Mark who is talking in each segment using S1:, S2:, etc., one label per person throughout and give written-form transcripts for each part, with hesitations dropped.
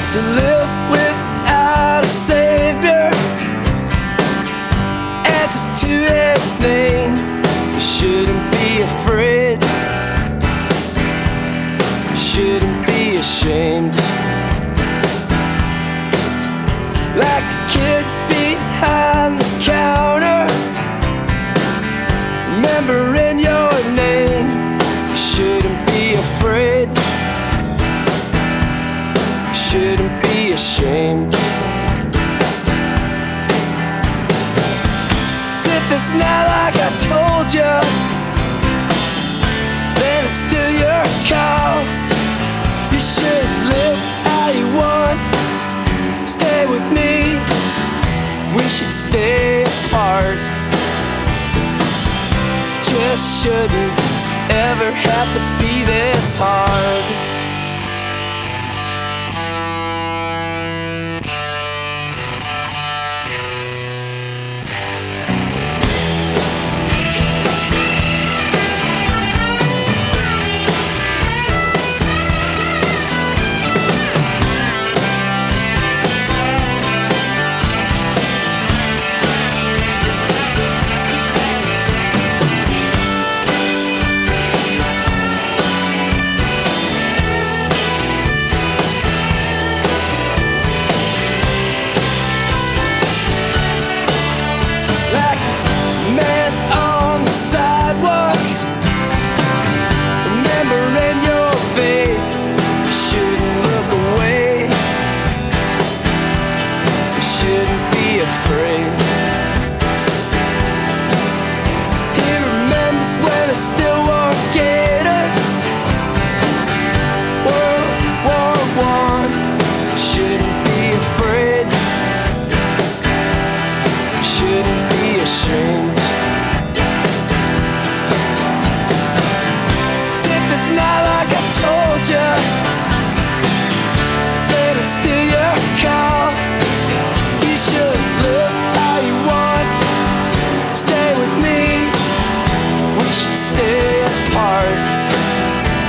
S1: to live without a savior. Answer to his name. You shouldn't be afraid. You shouldn't be ashamed. Like a kid behind the counter, remembering your name. You shouldn't be afraid. You shouldn't be ashamed. If it's not like I told you, then it's still your call. You should live how you want. Stay with me. We should stay apart. Just shouldn't ever have to be this hard.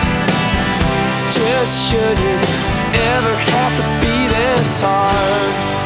S1: Just shouldn't ever have to be this hard.